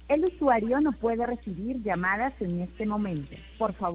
El usuario no puede recibir llamadas en este momento. Por favor,